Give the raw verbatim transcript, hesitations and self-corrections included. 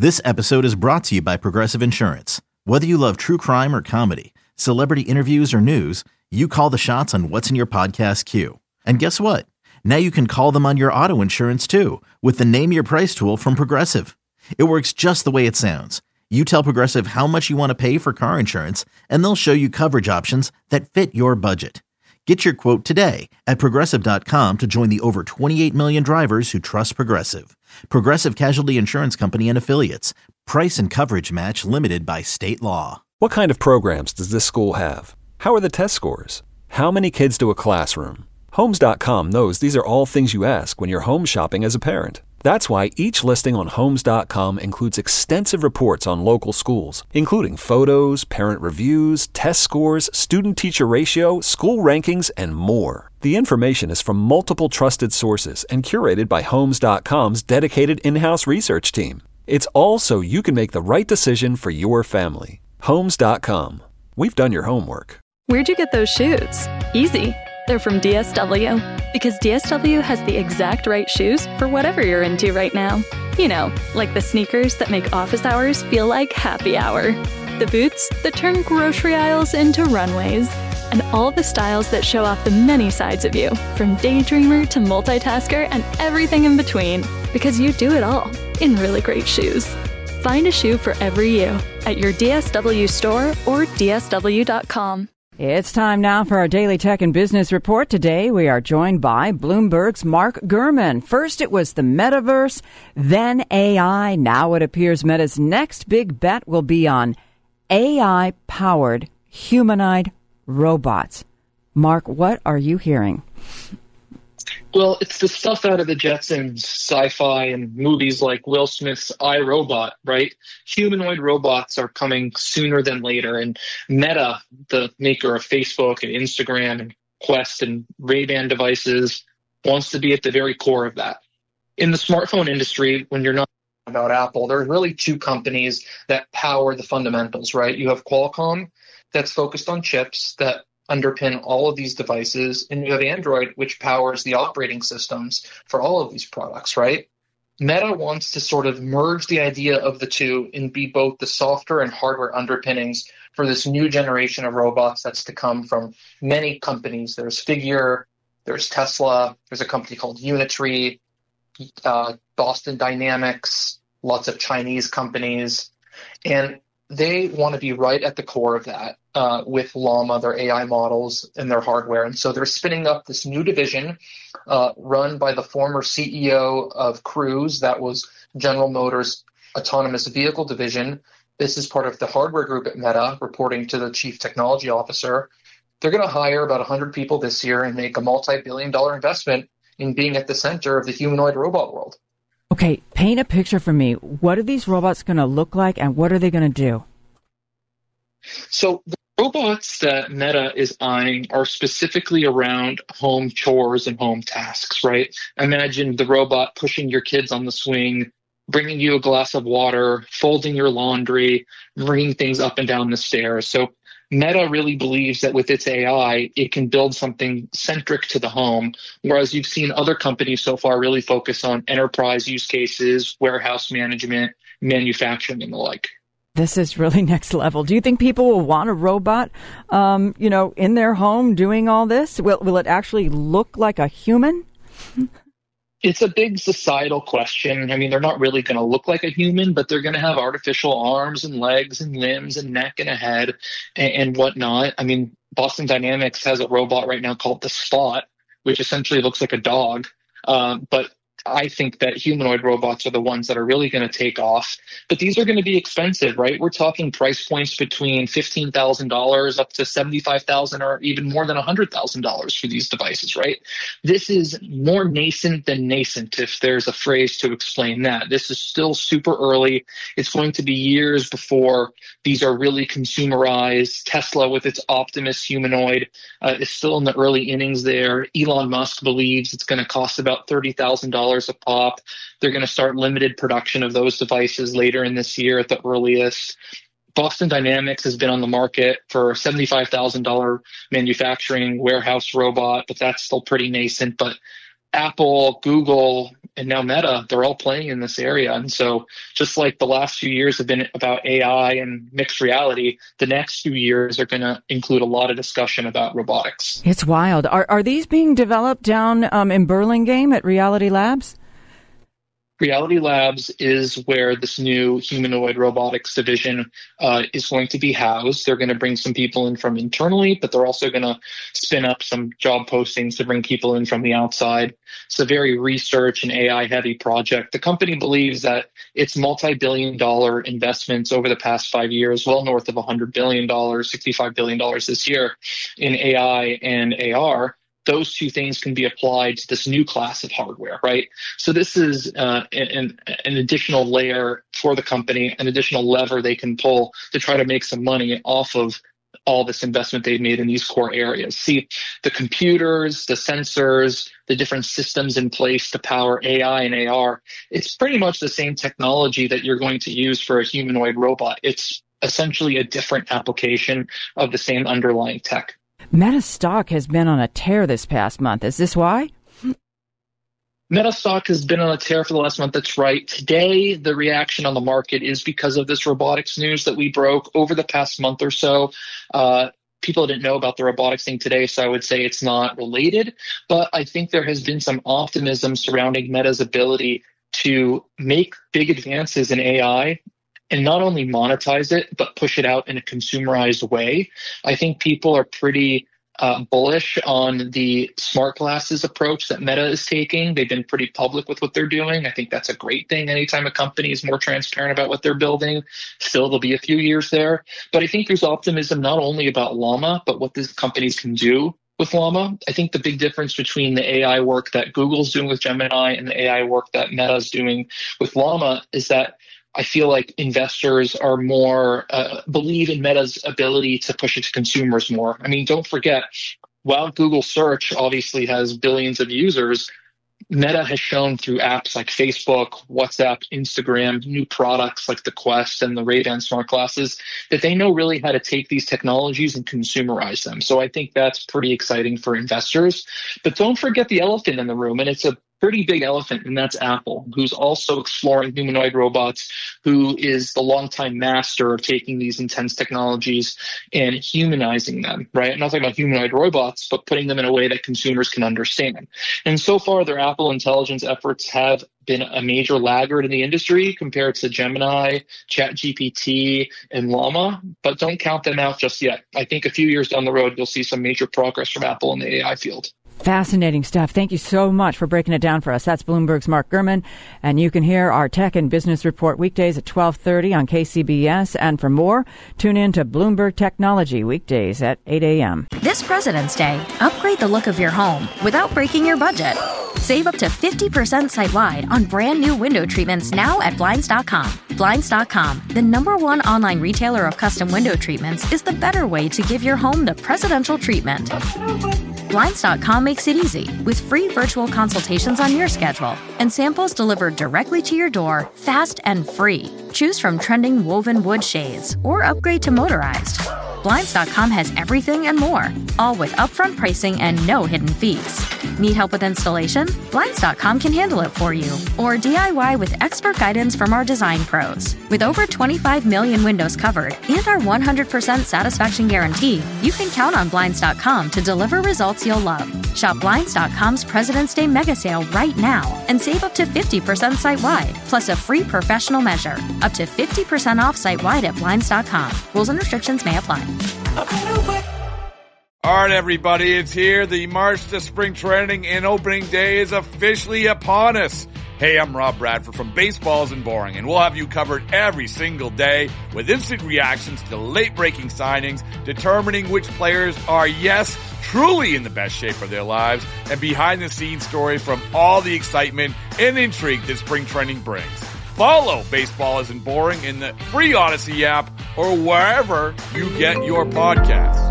This episode is brought to you by Progressive Insurance. Whether you love true crime or comedy, celebrity interviews or news, you call the shots on what's in your podcast queue. And guess what? Now you can call them on your auto insurance too with the Name Your Price tool from Progressive. It works just the way it sounds. You tell Progressive how much you want to pay for car insurance, and they'll show you coverage options that fit your budget. Get your quote today at Progressive dot com to join the over twenty-eight million drivers who trust Progressive. Progressive Casualty Insurance Company and Affiliates. Price and coverage match limited by state law. What kind of programs does this school have? How are the test scores? How many kids to a classroom? Homes dot com knows these are all things you ask when you're home shopping as a parent. That's why each listing on Homes dot com includes extensive reports on local schools, including photos, parent reviews, test scores, student-teacher ratio, school rankings, and more. The information is from multiple trusted sources and curated by Homes dot com's dedicated in-house research team. It's all so you can make the right decision for your family. Homes dot com. We've done your homework. Where'd you get those shoes? Easy. They're from D S W. Because D S W has the exact right shoes for whatever you're into right now. You know, like the sneakers that make office hours feel like happy hour. The boots that turn grocery aisles into runways. And all the styles that show off the many sides of you, from daydreamer to multitasker and everything in between. Because you do it all in really great shoes. Find a shoe for every you at your D S W store or D S W dot com. It's time now for our Daily Tech and Business Report. Today we are joined by Bloomberg's Mark Gurman. First it was the metaverse, then A I. Now it appears Meta's next big bet will be on A I-powered humanoid robots. Mark, what are you hearing? Well, it's the stuff out of the Jetsons, sci-fi, and movies like Will Smith's I, Robot, right? Humanoid robots are coming sooner than later, and Meta, the maker of Facebook and Instagram and Quest and Ray-Ban devices, wants to be at the very core of that. In the smartphone industry, when you're not about Apple, there are really two companies that power the fundamentals, right? You have Qualcomm, that's focused on chips that underpin all of these devices, and you have Android, which powers the operating systems for all of these products, right? Meta wants to sort of merge the idea of the two and be both the software and hardware underpinnings for this new generation of robots that's to come from many companies. There's Figure, there's Tesla, there's a company called Unitree, uh, Boston Dynamics, lots of Chinese companies, and they want to be right at the core of that uh, with Llama, their A I models, and their hardware. And so they're spinning up this new division uh, run by the former C E O of Cruise, that was General Motors' autonomous vehicle division. This is part of the hardware group at Meta, reporting to the chief technology officer. They're going to hire about one hundred people this year and make a multi-billion dollar investment in being at the center of the humanoid robot world. Okay, paint a picture for me. What are these robots going to look like, and what are they going to do? So the robots that Meta is eyeing are specifically around home chores and home tasks, right? Imagine the robot pushing your kids on the swing, bringing you a glass of water, folding your laundry, bringing things up and down the stairs. So Meta really believes that with its A I, it can build something centric to the home, whereas you've seen other companies so far really focus on enterprise use cases, warehouse management, manufacturing, and the like. This is really next level. Do you think people will want a robot, um, you know, in their home doing all this? Will, will it actually look like a human? It's a big societal question. I mean, they're not really going to look like a human, but they're going to have artificial arms and legs and limbs and neck and a head and, and whatnot. I mean, Boston Dynamics has a robot right now called the Spot, which essentially looks like a dog. Um, but I think that humanoid robots are the ones that are really going to take off. But these are going to be expensive, right? We're talking price points between fifteen thousand dollars up to seventy-five thousand dollars or even more than one hundred thousand dollars for these devices, right? This is more nascent than nascent, if there's a phrase to explain that. This is still super early. It's going to be years before these are really consumerized. Tesla with its Optimus humanoid uh, is still in the early innings there. Elon Musk believes it's going to cost about thirty thousand dollars a pop. They're going to start limited production of those devices later in this year at the earliest. Boston Dynamics has been on the market for a seventy-five thousand dollars manufacturing warehouse robot, but that's still pretty nascent. But Apple, Google, and now Meta, they're all playing in this area. And so just like the last few years have been about A I and mixed reality, the next few years are going to include a lot of discussion about robotics. It's wild. Are are these being developed down um, in Burlingame at Reality Labs? Reality Labs is where this new humanoid robotics division uh, is going to be housed. They're going to bring some people in from internally, but they're also going to spin up some job postings to bring people in from the outside. It's a very research and A I heavy project. The company believes that its multi-billion dollar investments over the past five years, well north of one hundred billion dollars, sixty-five billion dollars this year in A I and A R, those two things can be applied to this new class of hardware, right? So this is uh, an, an additional layer for the company, an additional lever they can pull to try to make some money off of all this investment they've made in these core areas. See, the computers, the sensors, the different systems in place to power A I and A R, it's pretty much the same technology that you're going to use for a humanoid robot. It's essentially a different application of the same underlying tech. Meta stock has been on a tear this past month. Is this why? Meta stock has been on a tear for the last month. That's right. Today, the reaction on the market is because of this robotics news that we broke over the past month or so. Uh, people didn't know about the robotics thing today, so I would say it's not related. But I think there has been some optimism surrounding Meta's ability to make big advances in A I and not only monetize it, but push it out in a consumerized way. I think people are pretty uh, bullish on the smart glasses approach that Meta is taking. They've been pretty public with what they're doing. I think that's a great thing. Anytime a company is more transparent about what they're building, still there'll be a few years there. But I think there's optimism not only about Llama, but what these companies can do with Llama. I think the big difference between the A I work that Google's doing with Gemini and the A I work that Meta's doing with Llama is that I feel like investors are more, uh, believe in Meta's ability to push it to consumers more. I mean, don't forget, while Google search obviously has billions of users, Meta has shown through apps like Facebook, WhatsApp, Instagram, new products like the Quest and the Ray-Ban smart glasses, that they know really how to take these technologies and consumerize them. So I think that's pretty exciting for investors. But don't forget the elephant in the room, and it's a pretty big elephant, and that's Apple, who's also exploring humanoid robots, who is the longtime master of taking these intense technologies and humanizing them, right? I'm not talking about humanoid robots, but putting them in a way that consumers can understand. And so far, their Apple Intelligence efforts have been a major laggard in the industry compared to Gemini, ChatGPT, and Llama, but don't count them out just yet. I think a few years down the road, you'll see some major progress from Apple in the A I field. Fascinating stuff. Thank you so much for breaking it down for us. That's Bloomberg's Mark Gurman, and you can hear our Tech and Business Report weekdays at twelve thirty on K C B S. And for more, tune in to Bloomberg Technology weekdays at eight a.m. This President's Day, upgrade the look of your home without breaking your budget. Save up to fifty percent site-wide on brand new window treatments now at Blinds dot com. Blinds dot com, the number one online retailer of custom window treatments, is the better way to give your home the presidential treatment. Blinds dot com makes it easy with free virtual consultations on your schedule and samples delivered directly to your door, fast and free. Choose from trending woven wood shades or upgrade to motorized. Blinds dot com has everything and more, all with upfront pricing and no hidden fees. Need help with installation? Blinds dot com can handle it for you. Or D I Y with expert guidance from our design pros. With over twenty-five million windows covered and our one hundred percent satisfaction guarantee, you can count on Blinds dot com to deliver results you'll love. Shop Blinds dot com's President's Day mega sale right now and save up to fifty percent site-wide, plus a free professional measure. Up to fifty percent off site-wide at Blinds dot com. Rules and restrictions may apply. All right, everybody, it's here. The March to Spring Training and Opening Day is officially upon us. Hey, I'm Rob Bradford from Baseball Isn't Boring, and we'll have you covered every single day with instant reactions to late-breaking signings, determining which players are, yes, truly in the best shape of their lives, and behind-the-scenes stories from all the excitement and intrigue that spring training brings. Follow Baseball Isn't Boring in the free Odyssey app or wherever you get your podcasts.